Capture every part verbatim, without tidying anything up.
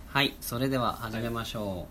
はい、それでは始めましょう、はい、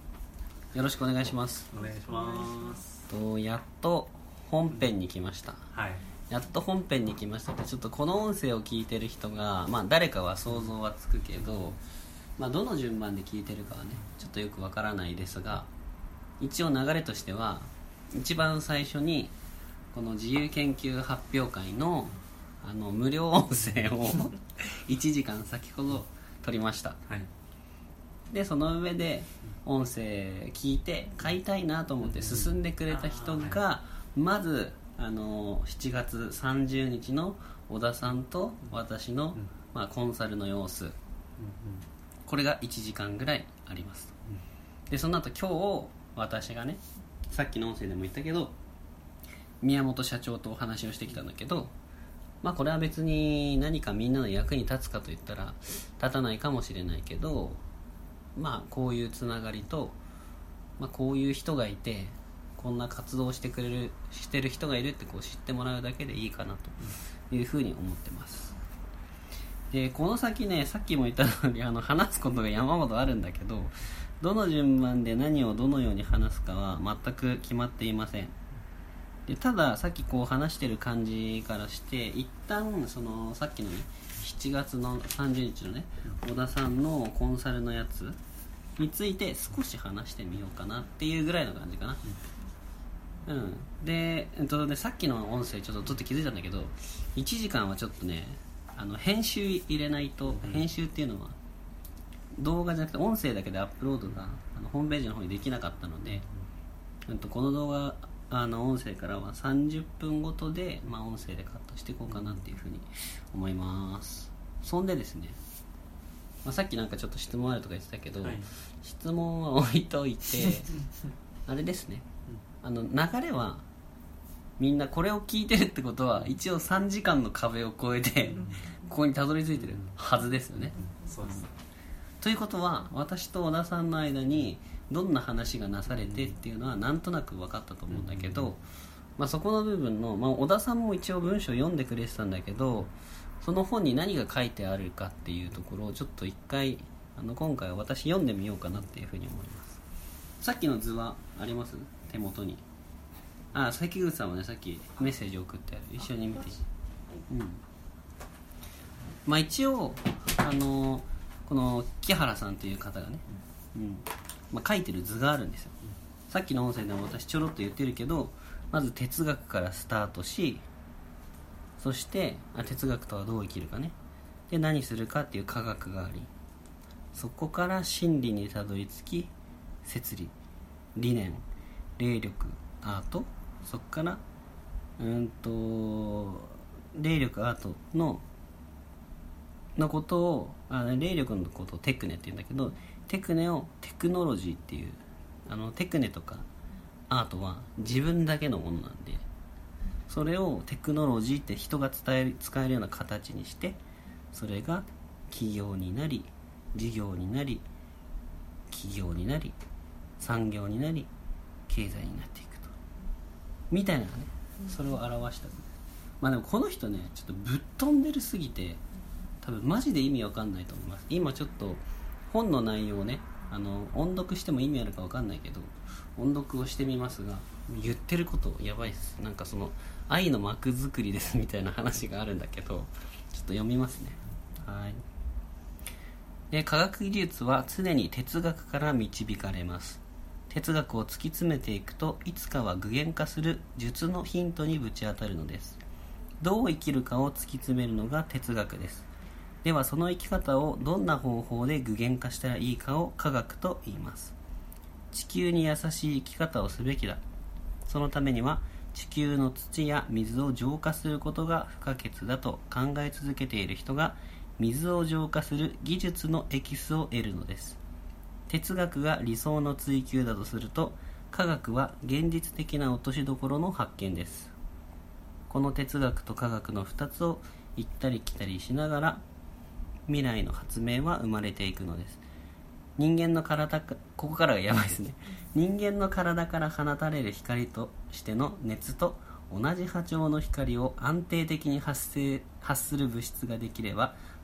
よろしくお願いします。 お願いしますとやっと本編に来ました、 はい、 やっと本編に来ましたって、ちょっとこの音声を聞いてる人が、まあ、誰かは想像はつくけど、まあ、どの順番で聞いてるかはねちょっとよくわからないですが、一応流れとしては一番最初にこの自由研究発表会のあの無料音声をいちじかん先ほど撮りました、はい、でその上で音声聞いて買いたいなと思って進んでくれた人がまずあのしちがつさんじゅうにちの小田さんと私の、まあ、コンサルの様子、これがいちじかんぐらいあります。でその後今日私がねさっきの音声でも言ったけど宮本社長とお話をしてきたんだけど、まあこれは別に何かみんなの役に立つかといったら立たないかもしれないけど、まあこういうつながりと、まあ、こういう人がいてこんな活動をしてくれるしてる人がいるってこう知ってもらうだけでいいかなというふうに思ってます。でこの先ね、さっきも言った通りあの話すことが山ほどあるんだけど、どの順番で何をどのように話すかは全く決まっていません。でたださっきこう話してる感じからして一旦そのさっきのねしちがつのさんじゅうにちのね小田さんのコンサルのやつについて少し話してみようかなっていうぐらいの感じかな。うん、で、えっとね、さっきの音声ちょっと撮って気づいたんだけどいちじかんはちょっとねあの編集入れないと、編集っていうのは動画じゃなくて音声だけでアップロードがあのホームページの方にできなかったので、うん、とこの動画あの音声からはさんじゅっぷんごとで、まあ、音声でカットしていこうかなっていうふうに思います。そんでですね、まあ、さっきなんかちょっと質問あるとか言ってたけど、はい、質問は置いといてあれですね、あの流れはみんなこれを聞いてるってことは一応さんじかんの壁を越えてここにたどり着いてるはずですよね。 そうです。 ということは私と小田さんの間にどんな話がなされてっていうのはなんとなく分かったと思うんだけど、まあ、そこの部分の、まあ、小田さんも一応文章を読んでくれてたんだけど、その本に何が書いてあるかっていうところをちょっと一回あの今回は私読んでみようかなっていうふうに思います。さっきの図はあります？手元に。あ、関口さんはねさっきメッセージ送ってある、一緒に見て。うん。まあ一応あのこの木原さんという方がね、うんまあ、書いてる図があるんですよ。さっきの音声でも私ちょろっと言ってるけど、まず哲学からスタートし、そしてあ哲学とはどう生きるかね、で何するかっていう科学があり、そこから真理にたどり着き摂理、理念、霊力、アート、そこからうんと霊力アートののことをあ霊力のことをテクネって言うんだけど、テクネをテクノロジーっていう、あのテクネとかアートは自分だけのものなんで、それをテクノロジーって人が伝える使えるような形にして、それが企業になり事業になり企業になり産業になり経済になっていくとみたいなね、それを表した。まあでもこの人ねちょっとぶっ飛んでるすぎて多分マジで意味わかんないと思います。今ちょっと本の内容をねあの音読しても意味あるかわかんないけど音読をしてみますが、言ってることやばいです。なんかその愛の幕作りですみたいな話があるんだけど、ちょっと読みますね。はい。で科学技術は常に哲学から導かれます。哲学を突き詰めていくといつかは具現化する術のヒントにぶち当たるのです。どう生きるかを突き詰めるのが哲学です。ではその生き方をどんな方法で具現化したらいいかを科学と言います。地球に優しい生き方をすべきだ。そのためには地球の土や水を浄化することが不可欠だと考え続けている人が水を浄化する技術のエキスを得るのです。哲学が理想の追求だとすると、科学は現実的な落としどころの発見です。この哲学と科学のふたつを行ったり来たりしながら未来の発明は生まれていくのです。人間の体か、ここからがやばいですね。人間の体から放たれる光としての熱と同じ波長の光を安定的に発生、発する物質ができれば、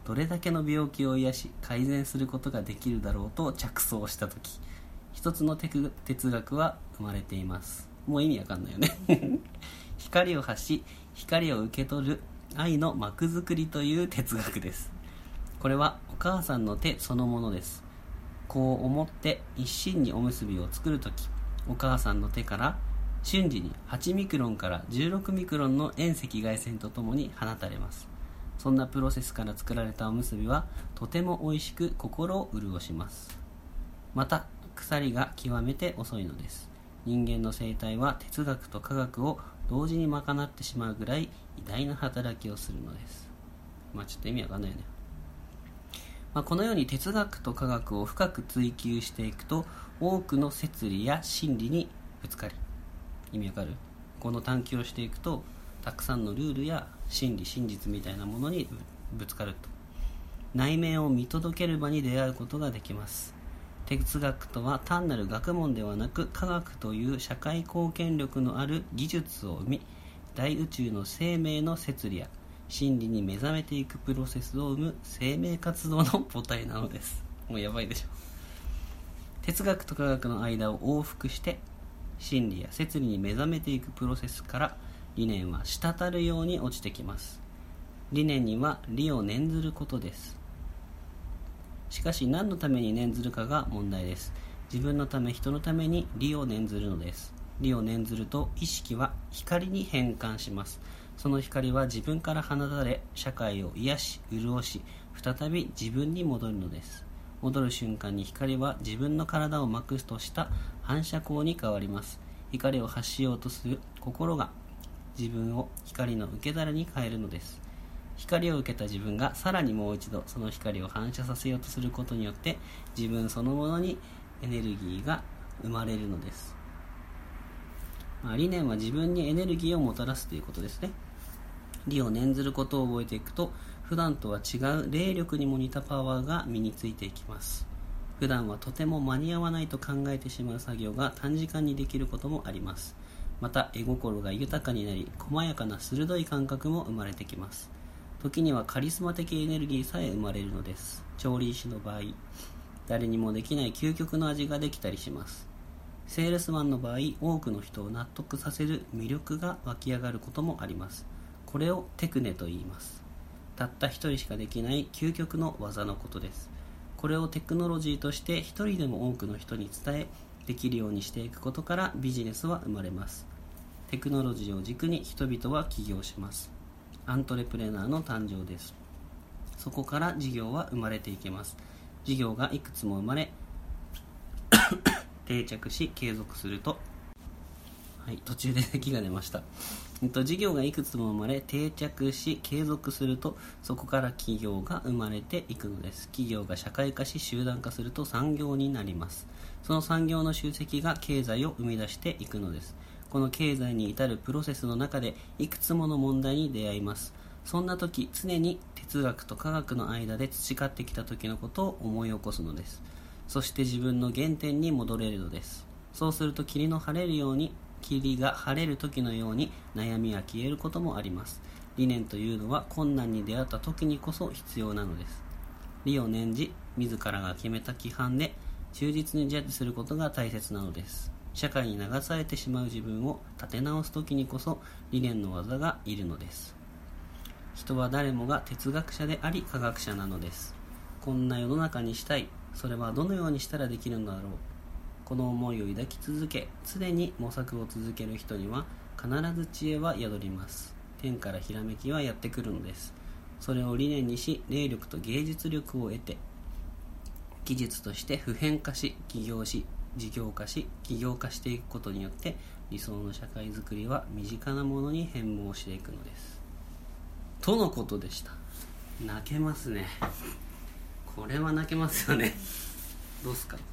どれだけの病気を癒し改善することができるだろうと着想したとき、一つの哲学は生まれています。もう意味わかんないよね光を発し光を受け取る愛の幕作りという哲学です。これはお母さんの手そのものです。こう思って一心におむすびを作るとき、お母さんの手から瞬時にはちミクロンからじゅうろくミクロンの遠赤外線とともに放たれます。そんなプロセスから作られたおむすびはとても美味しく心を潤します。また鎖が極めて遅いのです。人間の生態は哲学と科学を同時に賄ってしまうぐらい偉大な働きをするのです。まあちょっと意味わかんないよね。まあ、このように哲学と科学を深く追求していくと多くの摂理や真理にぶつかり、意味わかる？この探求をしていくとたくさんのルールや真理真実みたいなものにぶつかると内面を見届ける場に出会うことができます。哲学とは単なる学問ではなく科学という社会貢献力のある技術を生み、大宇宙の生命の摂理や真理に目覚めていくプロセスを生む生命活動の母体なのです。もうやばいでしょ。哲学と科学の間を往復して真理や摂理に目覚めていくプロセスから理念は滴るように落ちてきます。理念には理を念ずることです。しかし何のために念ずるかが問題です。自分のため人のために理を念ずるのです。理を念ずると意識は光に変換します。その光は自分から放たれ社会を癒し潤し再び自分に戻るのです。戻る瞬間に光は自分の体を膜とした反射光に変わります。光を発しようとする心が自分を光の受け皿に変えるのです。光を受けた自分がさらにもう一度その光を反射させようとすることによって自分そのものにエネルギーが生まれるのです。まあ、理念は自分にエネルギーをもたらすということですね。理を念ずることを覚えていくと普段とは違う霊力にも似たパワーが身についていきます。普段はとても間に合わないと考えてしまう作業が短時間にできることもあります。また絵心が豊かになり細やかな鋭い感覚も生まれてきます。時にはカリスマ的エネルギーさえ生まれるのです。調理師の場合、誰にもできない究極の味ができたりします。セールスマンの場合、多くの人を納得させる魅力が湧き上がることもあります。これをテクネと言います。たった一人しかできない究極の技のことです。これをテクノロジーとして一人でも多くの人に伝えできるようにしていくことからビジネスは生まれます。テクノロジーを軸に人々は起業します。アントレプレナーの誕生です。そこから事業は生まれていきます。事業がいくつも生まれ定着し継続すると、はい、途中で咳が出ました。事業がいくつも生まれ定着し継続するとそこから企業が生まれていくのです。企業が社会化し集団化すると産業になります。その産業の集積が経済を生み出していくのです。この経済に至るプロセスの中でいくつもの問題に出会います。そんな時常に哲学と科学の間で培ってきた時のことを思い起こすのです。そして自分の原点に戻れるのです。そうすると霧の晴れるように霧が晴れる時のように悩みは消えることもあります。理念というのは困難に出会った時にこそ必要なのです。理を念じ自らが決めた規範で忠実にジャッジすることが大切なのです。社会に流されてしまう自分を立て直す時にこそ理念の技がいるのです。人は誰もが哲学者であり科学者なのです。こんな世の中にしたい。それはどのようにしたらできるのだろう。この思いを抱き続け常に模索を続ける人には必ず知恵は宿ります。天からひらめきはやってくるのです。それを理念にし霊力と芸術力を得て技術として普遍化し起業し事業化し起業化していくことによって理想の社会づくりは身近なものに変貌していくのですとのことでした。泣けますね。これは泣けますよね。どうすか。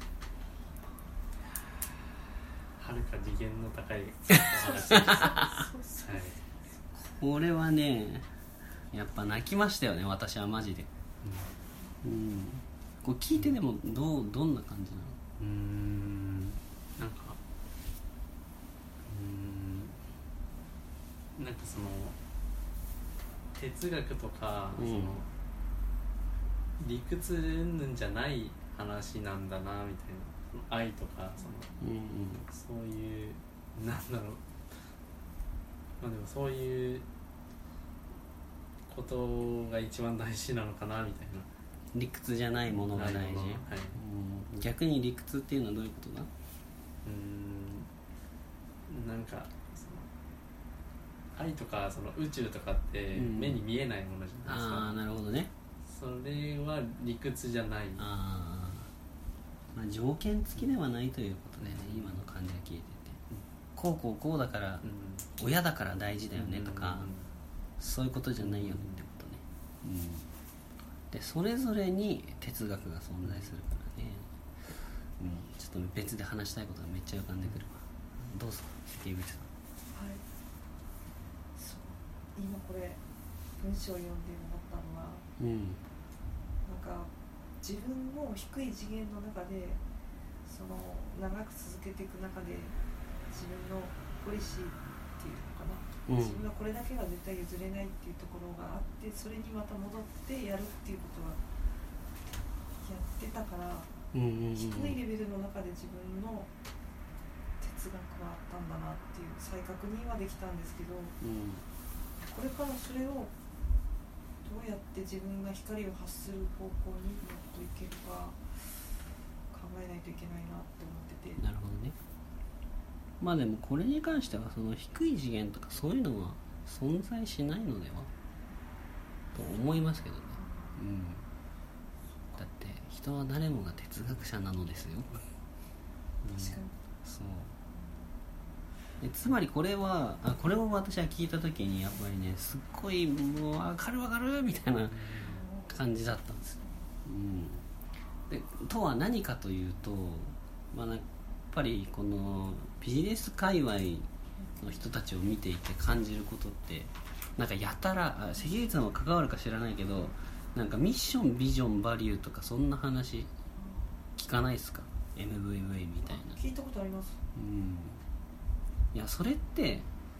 はるか次元の高いお話でした、はい、 これはねやっぱ泣きましたよね。私はマジで、うんうん、こう聞いてでもどうどんな感じなの。 うーんなんかうーんなんかその哲学とか、 うん、 その理屈云々じゃない話なんだなみたいな、愛とかその、 うんうん、 そういうなんだろう、まあでもそういうことが一番大事なのかなみたいな。 理屈じゃないものが大事、はい、うん、逆に理屈っていうのはどういうことだ？ うーん、なんかその愛とかその宇宙とかって目に見えないものじゃないですか、 うん、ああなるほどね。 それは理屈じゃない。 あ、まあ、条件付きではないということでね、今の感じが聞いてて、こうこうこうだから、うん、親だから大事だよねとか、うんうんうん、そういうことじゃないよねってことね、うん、でそれぞれに哲学が存在するからね、うん、ちょっと別で話したいことがめっちゃ浮かんでくるわ。どうぞ関口さん。 はい、そう今これ文章を読んで思ったのは、うん、なんか自分の低い次元の中でその長く続けていく中で自分のポリシーっていうのかな、うん、自分はこれだけは絶対譲れないっていうところがあって、それにまた戻ってやるっていうことはやってたから、うんうんうん、低いレベルの中で自分の哲学はあったんだなっていう再確認はできたんですけど、うん、これからそれをどうやって自分が光を発する方向にもっといけるか考えないといけないなって思ってて。 なるほどね。まあでもこれに関してはその低い次元とかそういうのは存在しないのではと思いますけどね、うん、だって人は誰もが哲学者なのですよ、うん、 確かにそうでつまりこれはあこれを私は聞いた時にやっぱりねすっごいもう分かる分かるみたいな感じだったんですよ、うん、でとは何かというと、まあ、やっぱりこのビジネス界隈の人たちを見ていて感じることってなんかやたら関口さんは関わるか知らないけどなんかミッションビジョンバリューとかそんな話聞かないですか？ エムブイブイ みたいな。 聞いたことあります、 うん、いやそれって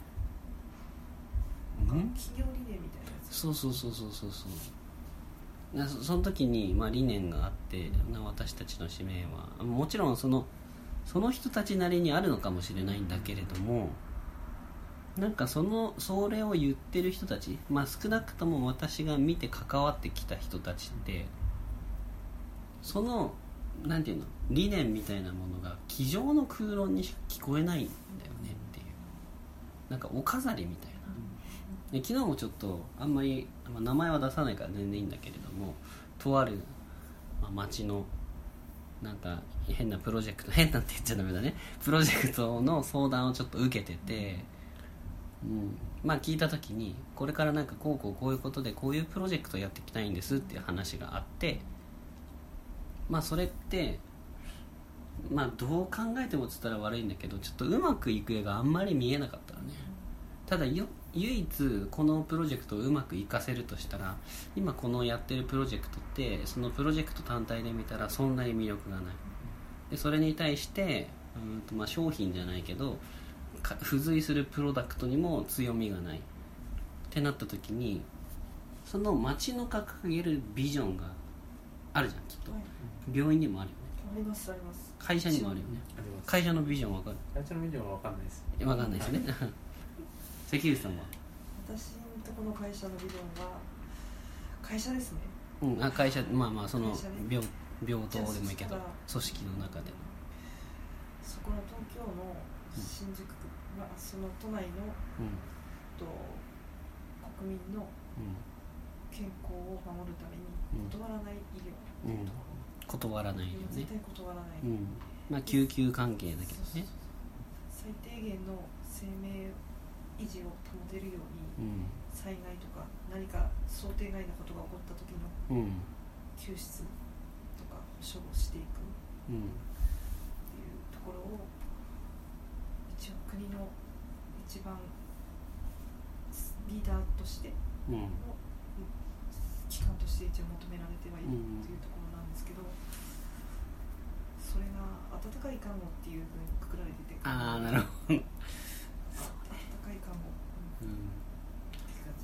企業理念みたいなやつ。 そうそうそうそうそうそうそ, その時に、まあ、理念があって私たちの使命はもちろんそのその人たちなりにあるのかもしれないんだけれども、なんかそのそれを言ってる人たち、まあ少なくとも私が見て関わってきた人たちってそのなんていうの理念みたいなものが机上の空論にしか聞こえないんだよねっていう、なんかお飾りみたいな。で昨日もちょっとあんまり、まあ、名前は出さないから全然いいんだけれども、とある、まあ、町のなんか変なプロジェクト変なんて言っちゃダメだねプロジェクトの相談をちょっと受けてて、うん、まあ聞いた時にこれからなんかこうこうこういうことでこういうプロジェクトやっていきたいんですっていう話があって、まあそれってまあどう考えてもつったら悪いんだけどちょっとうまくいく絵があんまり見えなかったらね。ただよ唯一このプロジェクトをうまくいかせるとしたら今このやってるプロジェクトってそのプロジェクト単体で見たらそんなに魅力がないで、それに対してうんとまあ商品じゃないけど付随するプロダクトにも強みがないってなった時にその街の掲げるビジョンがあるじゃんきっと、はい、病院にもあるよね。 ありますあります。 会社にもあるよね。会社のビジョンわかる？ 会社のビジョンはわかんないです。 わかんないですね関口さんは？ 私のとこの会社のビジョンは会社ですね。 うん、あ会社まあまあその病病棟でもいいけど組織の中でのそこの東京の新宿区、うん、まあその都内の、うん、と国民の健康を守るために断らない医療っていうところ、 うん、断らないよね。 絶対断らない、 うん、まあ救急関係だけどね。 最低限の生命維持を保てるように、うん、災害とか何か想定外なことが起こった時の救出とか保障をしていくっていうところを一応国の一番リーダーとしての、うん、機関として一応求められてはいるっていうところなんですけど、それが温かい看護っていうふうにくくられてて、 ああなるほど温かい看護、うんうん、って感じで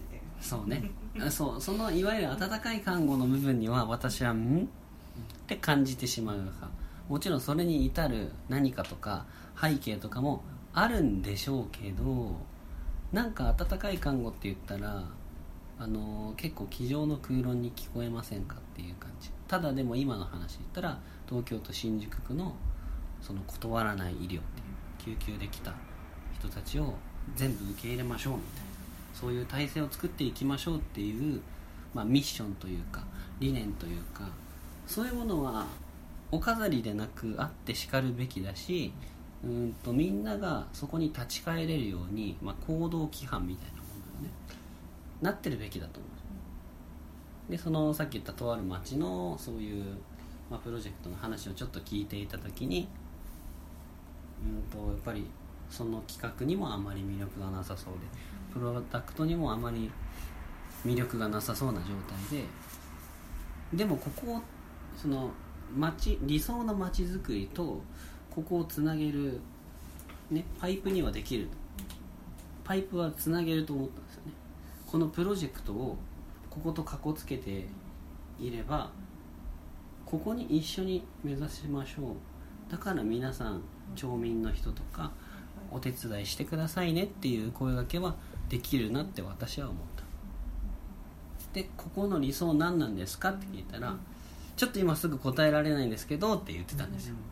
そうねそうそのいわゆる温かい看護の部分には私はんって感じてしまうか、もちろんそれに至る何かとか背景とかもあるんでしょうけど、なんか温かい看護って言ったらあの結構机上の空論に聞こえませんかっていう感じ。ただでも今の話言ったら東京都新宿区のその断らない医療っていう救急で来た人たちを全部受け入れましょうみたいな、そういう体制を作っていきましょうっていう、まあ、ミッションというか理念というか、そういうものはお飾りでなくあってしかるべきだし、うんとみんながそこに立ち返れるように、まあ、行動規範みたいなものがねなってるべきだと思う。でそのさっき言ったとある町のそういう、まあ、プロジェクトの話をちょっと聞いていた時に、うんとやっぱりその企画にもあまり魅力がなさそうで、プロダクトにもあまり魅力がなさそうな状態で、でもここをその町理想の町づくりとここをつなげる、ね、パイプにはできる、パイプはつなげると思ったんですよね。このプロジェクトをこことかこつけていればここに一緒に目指しましょう、だから皆さん町民の人とかお手伝いしてくださいねっていう声掛けはできるなって私は思った。でここの理想何なんですかって聞いたら、ちょっと今すぐ答えられないんですけどって言ってたんですよ、うん、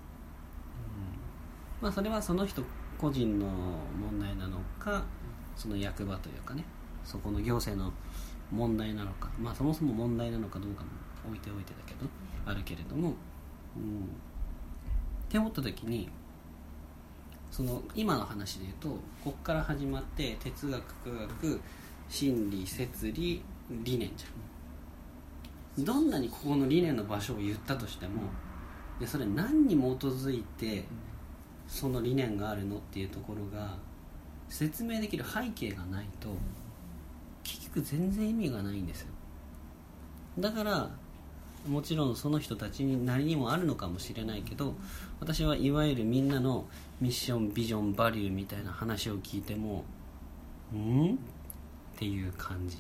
まあそれはその人個人の問題なのか、その役場というかね、そこの行政の問題なのか、まあそもそも問題なのかどうかも置いておいてだけどあるけれども、うん、って思った時に、その今の話で言うとここから始まって哲学、科学、心理、摂理、理念じゃん。どんなにここの理念の場所を言ったとしても、でそれ何に基づいてその理念があるのっていうところが説明できる背景がないと結局全然意味がないんですよ。だからもちろんその人たちになりにもあるのかもしれないけど、私はいわゆるみんなのミッション、ビジョン、バリューみたいな話を聞いてもんっていう感じ、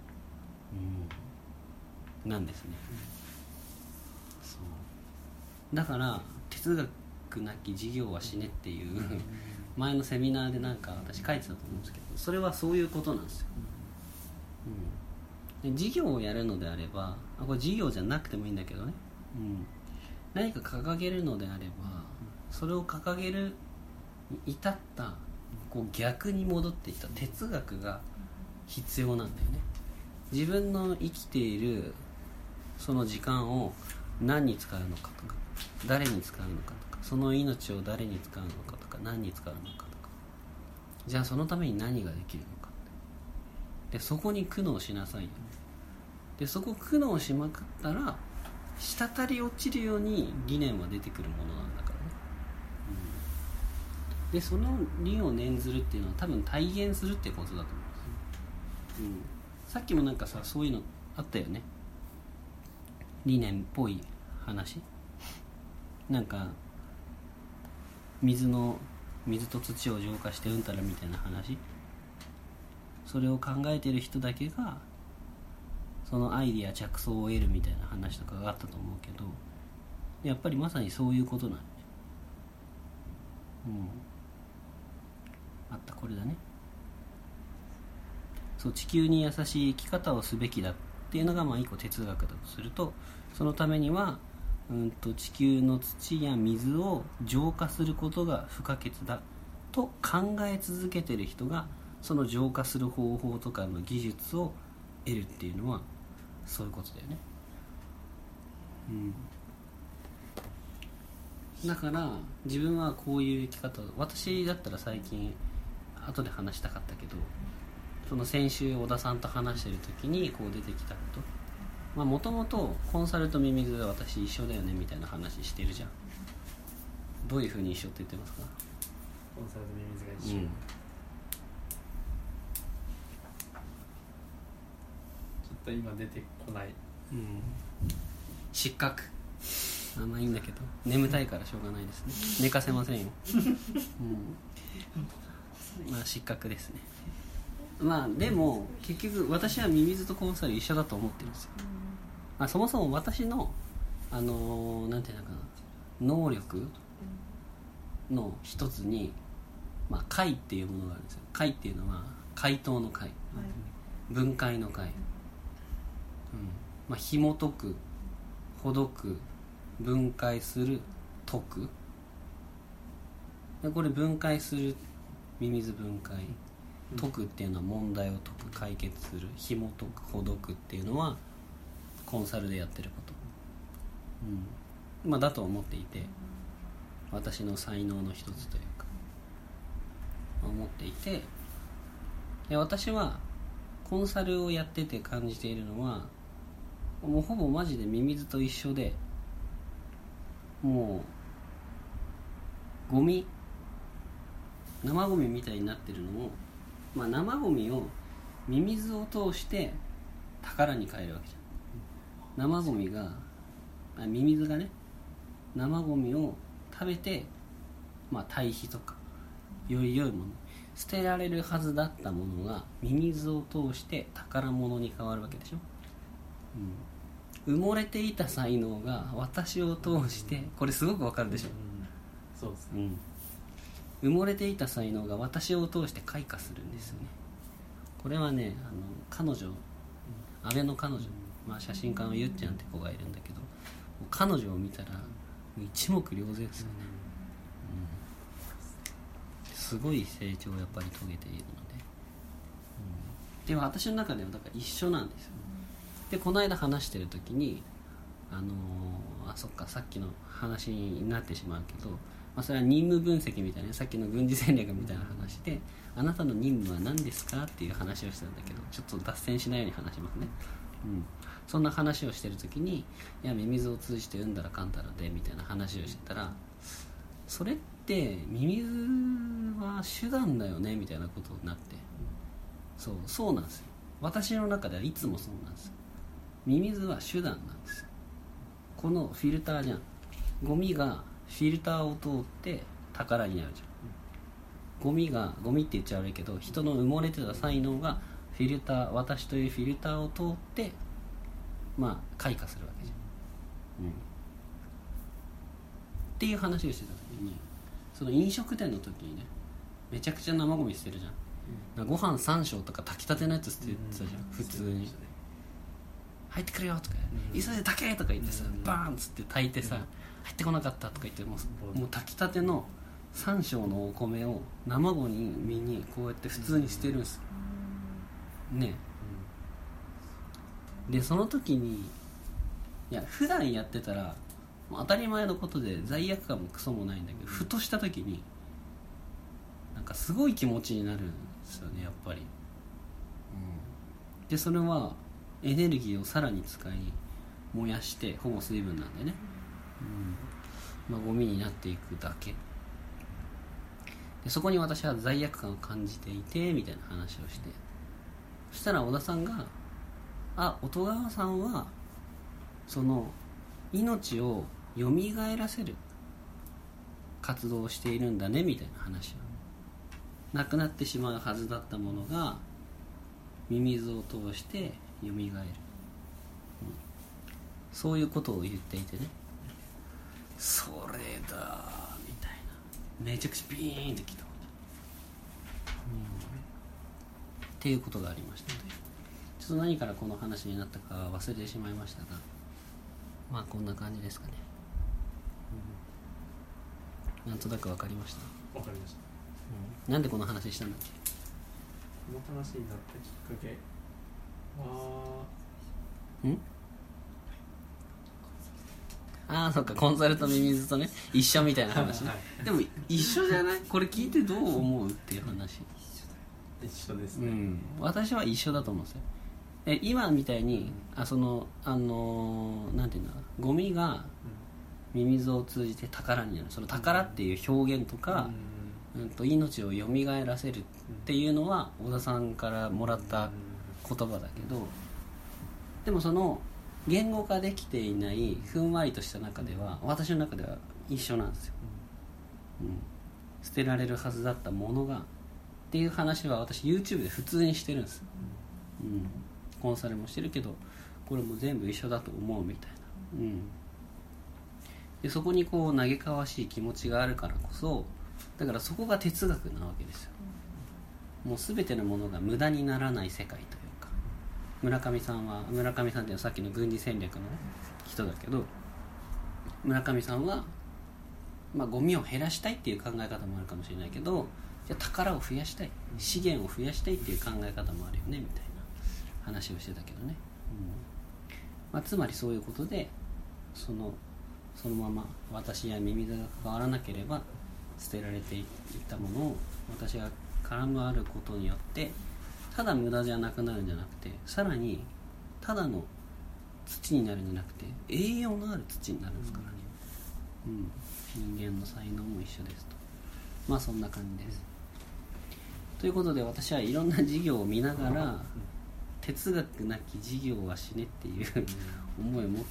うんなんですね、そうだから哲学なき事業は死ねっていう前のセミナーでなんか私書いてたと思うんですけど、それはそういうことなんですよ、うん、で事業をやるのであれば、あこれ事業じゃなくてもいいんだけどね、うん、何か掲げるのであればそれを掲げるに至ったこう逆に戻っていった哲学が必要なんだよね。自分の生きているその時間を何に使うのかとか、誰に使うのかとか、その命を誰に使うのかとか、何に使うのかとか、じゃあそのために何ができるのか、でそこに苦悩しなさいよ。でそこ苦悩しまくったら滴り落ちるように理念は出てくるものなんだからね、うん、でその理を念ずるっていうのは多分体現するってことだと思うんです、うん、さっきもなんかさそういうのあったよね、理念っぽい話、なんか水の水と土を浄化してうんたらみたいな話、それを考えてる人だけがそのアイディア着想を得るみたいな話とかがあったと思うけど、やっぱりまさにそういうことなんだね。うんあったこれだね。そう地球に優しい生き方をすべきだっていうのがまあ一個哲学だとすると、そのためにはうんと地球の土や水を浄化することが不可欠だと考え続けてる人がその浄化する方法とかの技術を得るっていうのはそういうことだよね、うん、だから自分はこういう生き方を、私だったら最近後で話したかったけど、その先週小田さんと話してる時にこう出てきたこと、もともとコンサルとミミズは私一緒だよねみたいな話してるじゃん。どういう風に一緒って言ってますか？ コンサルとミミズが一緒、うん、ちょっと今出てこない、 うん、失格。あまあいいんだけど眠たいからしょうがないですね。寝かせませんよ、うん、まあ失格ですね。 まあでも結局私はミミズとコンサル一緒だと思ってるんですよ、まあ、そもそも私のあのー、なんていうのかな能力の一つに、まあ、解っていうものがあるんですよ。解っていうのは解答の解、はい、分解の解、うんまあ、紐解くほどく分解する解くでこれ分解するミミズ分解解くっていうのは問題を解く解決する紐解くほどくっていうのはコンサルでやってること、うんまあ、だと思っていて私の才能の一つというか思っていてで私はコンサルをやってて感じているのはもうほぼマジでミミズと一緒でもうゴミ生ゴミみたいになってるのを、まあ、生ゴミをミミズを通して宝に変えるわけじゃん。生ゴミがあミミズがね生ゴミを食べて、まあ、堆肥とかより良いもの捨てられるはずだったものがミミズを通して宝物に変わるわけでしょ、うん、埋もれていた才能が私を通してこれすごくわかるでしょ、うん、 そうですね、 うん、埋もれていた才能が私を通して開花するんですよね。これはねあの彼女安倍の彼女、まあ、写真家のゆっちゃんって子がいるんだけど彼女を見たら一目瞭然ですよね、うん、すごい成長をやっぱり遂げているので、うん、でも私の中ではだから一緒なんですよ。でこの間話してる時にあのー、あそっかさっきの話になってしまうけど、まあ、それは任務分析みたいなさっきの軍事戦略みたいな話であなたの任務は何ですかっていう話をしてたんだけどちょっと脱線しないように話しますね、うん、そんな話をしてる時にいやミミズを通じて産んだらかんたらでみたいな話をしてたらそれってミミズは手段だよねみたいなことになってそうそうなんですよ。私の中ではいつもそうなんですよ。ミミズは手段なんですよ。このフィルターじゃん。ゴミがフィルターを通って宝になるじゃん。ゴミがゴミって言っちゃ悪いけど人の埋もれてた才能がフィルター私というフィルターを通ってまあ開花するわけじゃん、うん、っていう話をしてた時にその飲食店の時にねめちゃくちゃ生ゴミ捨てるじゃん、うん、ご飯さん升とか炊きたてのやつ捨ててたじゃん、うん、普通に入ってくるよとか、うん、急いで炊けとか言ってさ、うん、バーンっつって炊いてさ、うん、入ってこなかったとか言ってもう、もう炊きたてのさん升のお米を生ゴミにこうやって普通に捨てるんですよ、ね、うん、でその時にいや普段やってたら当たり前のことで罪悪感もクソもないんだけどふとした時になんかすごい気持ちになるんですよねやっぱり、うん、でそれはエネルギーをさらに使い燃やしてほぼ水分なんでね、うんまあ、ゴミになっていくだけでそこに私は罪悪感を感じていてみたいな話をしてそしたら小田さんがあ音川さんはその命を蘇らせる活動をしているんだねみたいな話をなくなってしまうはずだったものがミミズを通して蘇る、うん、そういうことを言っていてねそれだみたいなめちゃくちゃビーンってきた、うん、っていうことがありましたのでちょっと何からこの話になったか忘れてしまいましたがまあこんな感じですかね、うん、なんとなく分かりました。 分かりました、 うん、なんでこの話したんだっけ。 この話になったきっかけはんああそっかコンサルとミミズとね一緒みたいな話ね、はい、でも一緒じゃないこれ聞いてどう思うっていう話一緒ですね、 うん、私は一緒だと思うんですよ。え今みたいにあそのあのー、なんていうんだゴミがミミズを通じて宝になるその宝っていう表現とか、うんうん、と命を蘇らせるっていうのは小田さんからもらった言葉だけどでもその言語化できていないふんわりとした中では私の中では一緒なんですよ、うん、捨てられるはずだったものがっていう話は私 YouTube で普通にしてるんです、うん、コンサルもしてるけどこれも全部一緒だと思うみたいな、うん、でそこにこう嘆かわしい気持ちがあるからこそだからそこが哲学なわけですよ。もう全てのものが無駄にならない世界というか、村上さんは村上さんっていうのはさっきの軍事戦略の人だけど、村上さんはまあゴミを減らしたいっていう考え方もあるかもしれないけど、じゃあ宝を増やしたい、資源を増やしたいっていう考え方もあるよねみたいな話をしてたけどね、うんまあ、つまりそういうことでそのそのまま私やミミズが関わらなければ捨てられていったものを私が絡まることによってただ無駄じゃなくなるんじゃなくて、さらにただの土になるんじゃなくて栄養のある土になるんですからね、うん、人間の才能も一緒ですと。まあそんな感じです。ということで私はいろんな事業を見ながら哲学なき事業は死ねっていう思いを持っているという、うん、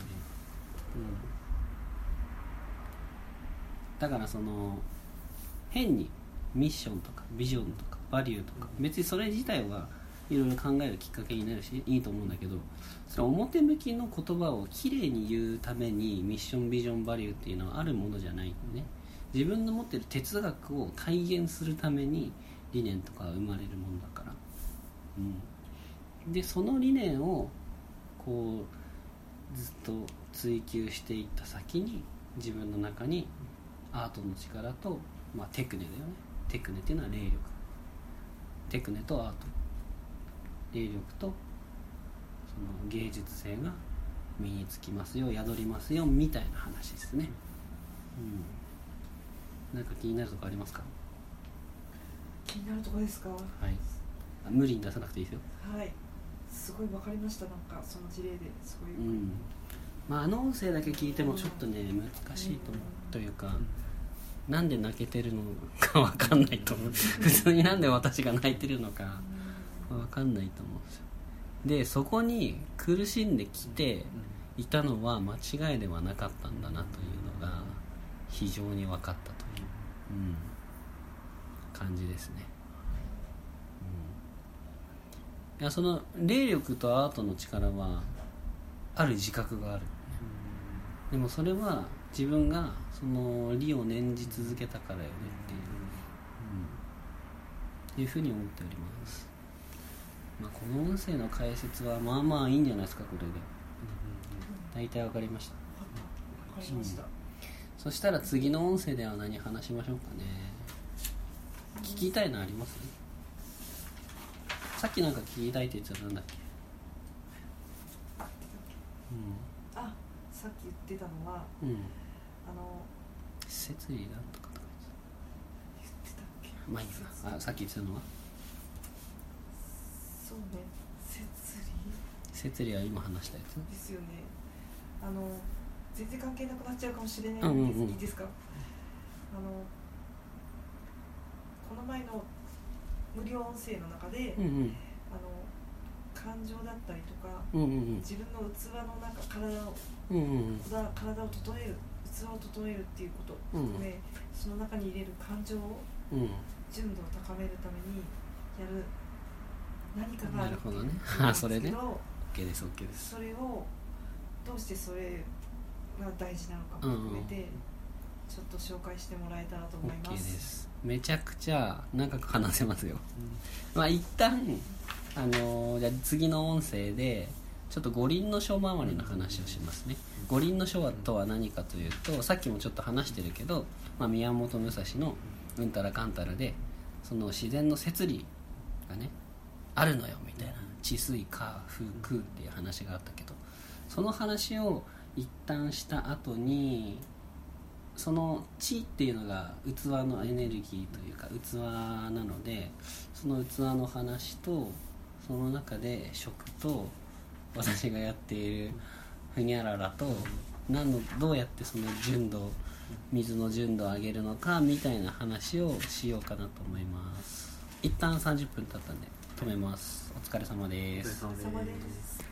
だからその変にミッションとかビジョンとかバリューとか別にそれ自体はいろいろ考えるきっかけになるしいいと思うんだけど、その表向きの言葉をきれいに言うためにミッションビジョンバリューっていうのはあるものじゃないね。自分の持っている哲学を体現するために理念とか生まれるものだから、うん、でその理念をこうずっと追求していった先に自分の中にアートの力と、まあ、テクネだよね。テクネっていうのは霊力、テクネとアート、霊力とその芸術性が身につきますよ、宿りますよみたいな話ですね、うん、なんか気になるとこありますか？ 気になるところですか？はい。 無理に出さなくていいですよ。 はい。すごい分かりました。なんかその事例でそういう、 うん、まああの音声だけ聞いてもちょっとね、うん、難しいと思う、うん、というか、なんで泣けてるのか分かんないと思う普通になんで私が泣いてるのか分かんないと思うんですよ。でそこに苦しんできていたのは間違いではなかったんだなというのが非常に分かったという、うん、感じですね、うん、いやその霊力とアートの力はある自覚がある、でもそれは自分がその理を念じ続けたからよねっていう、うん、いうふうに思っております。まあ、この音声の解説はまあまあいいんじゃないですか。これで大体わかりました。 わかりました、うん、 そしたら次の音声では何話しましょうかね。聞きたいのあります？さっきなんか聞きたいって言ってたのなんだっけ？ うん、あ、さっき言ってたのは、うん、あの摂理なんとかとか言ってたっけ？ まあいいか。あ、さっき言ってたのはそうね、摂理摂理は今話したやつですよね。あの全然関係なくなっちゃうかもしれないんです、うんうんうん、いいですか？あのこの前の無料音声の中で、うんうん、あの感情だったりとか、うんうんうん、自分の器の中、体を、うんうんうん、体を整える、器を整えるっていうことを含め、うん、その中に入れる感情を、うん、純度を高めるためにやる何かがあるっていうことなんですけど、 なるほどね。あ、それね。OK です、OK です。 それをどうしてそれが大事なのかも含めて、うんうん、ちょっと紹介してもらえたらと思います。 OK です。めちゃくちゃ長く話せますよ、うん、まあ一旦あのー、じゃあ次の音声でちょっと五輪の書周りの話をしますね。五輪の書とは何かというと、さっきもちょっと話してるけど、まあ、宮本武蔵のうんたらかんたらでその自然の摂理がねあるのよみたいな、治水化風空っていう話があったけど、その話を一旦した後にその地っていうのが器のエネルギーというか器なので、その器の話とその中で食と私がやっているふにゃららと何のどうやってその純度水の純度を上げるのかみたいな話をしようかなと思います。一旦さんじゅっぷん経ったんで止めます。お疲れ様です。 お疲れ様です。